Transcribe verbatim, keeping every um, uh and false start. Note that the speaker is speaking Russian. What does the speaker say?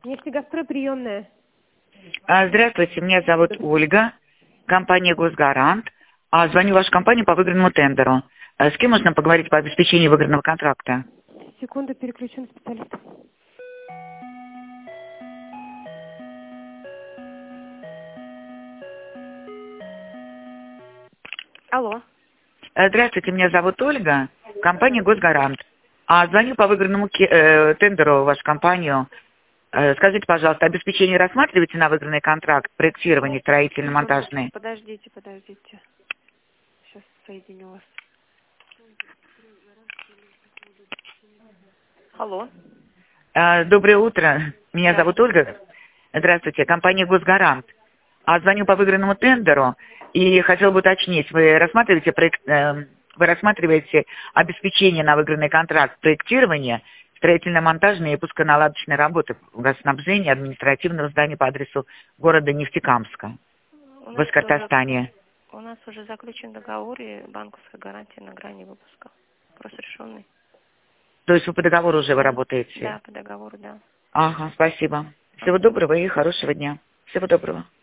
Нефтегазстрой, приемная. А, Здравствуйте, меня зовут Ольга, компания «Госгарант». А, Звоню в вашу компанию по выигранному тендеру. А, С кем можно поговорить по обеспечению выигранного контракта? Секунду, переключу на специалиста. Алло. А, Здравствуйте, меня зовут Ольга, компания «Госгарант». А, Звоню по выигранному ке- э, тендеру в вашу компанию. Э, Скажите, пожалуйста, обеспечение рассматриваете на выигранный контракт, проектирование строительно-монтажные? Подождите, подождите. Сейчас соединю вас. Алло. А, Доброе утро, меня зовут Здравствуйте. Ольга. Здравствуйте, компания «Госгарант». А, Звоню по выигранному тендеру и хотела бы уточнить, вы рассматриваете, проект, э, вы рассматриваете обеспечение на выигранный контракт, проектирование, строительно-монтажные и пусконаладочные работы в газоснабжении административного здания по адресу города Нефтекамска У в нас уже, Башкортостане. у нас уже заключен договор и банковская гарантия на грани выпуска. Вопрос решенный. То есть вы по договору уже вы Да, работаете? да, по договору, да. Ага, спасибо. Всего Ага. доброго и хорошего дня. Всего доброго.